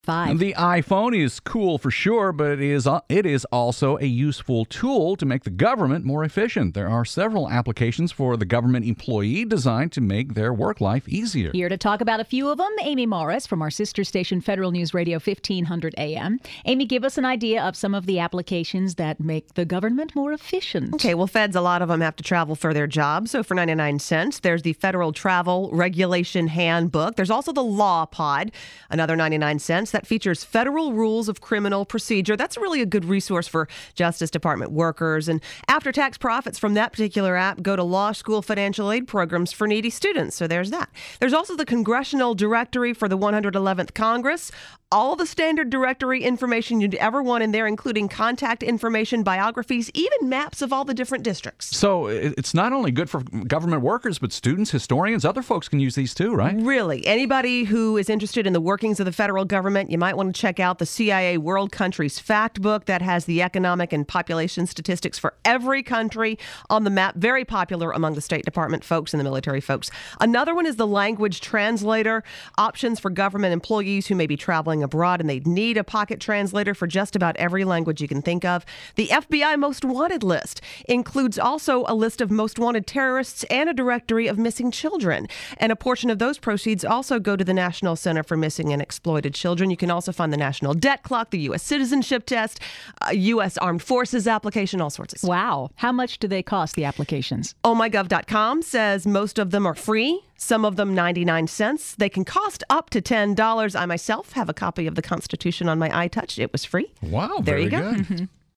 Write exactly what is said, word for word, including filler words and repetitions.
Five. The iPhone is cool for sure, but it is, it is also a useful tool to make the government more efficient. There are several applications for the government employee designed to make their work life easier. Here to talk about a few of them, Amy Morris from our sister station, Federal News Radio fifteen hundred A M. Amy, give us an idea of some of the applications that make the government more efficient. Okay, well, feds, a lot of them have to travel for their job. So for ninety-nine cents, there's the Federal Travel Regulation Handbook. There's also the Law Pod, another ninety-nine cents. That features federal rules of criminal procedure. That's really a good resource for Justice Department workers. And after-tax profits from that particular app go to law school financial aid programs for needy students. So there's that. There's also the Congressional Directory for the one hundred eleventh Congress. All the standard directory information you'd ever want in there, including contact information, biographies, even maps of all the different districts. So it's not only good for government workers, but students, historians, other folks can use these too, right? Really. Anybody who is interested in the workings of the federal government, you might want to check out the C I A World Countries Fact Book that has the economic and population statistics for every country on the map. Very popular among the State Department folks and the military folks. Another one is the Language Translator, options for government employees who may be traveling abroad and they need a pocket translator for just about every language you can think of. The F B I Most Wanted list includes also a list of most wanted terrorists and a directory of missing children. And a portion of those proceeds also go to the National Center for Missing and Exploited Children. You can also find the National Debt Clock, the U S Citizenship Test, uh, U S Armed Forces application, all sorts of stuff. Wow. How much do they cost, the applications? oh my gov dot com says most of them are free. Some of them ninety-nine cents. They can cost up to ten dollars. I myself have a copy of the Constitution on my iTouch. It was free. Wow, there very you go. good.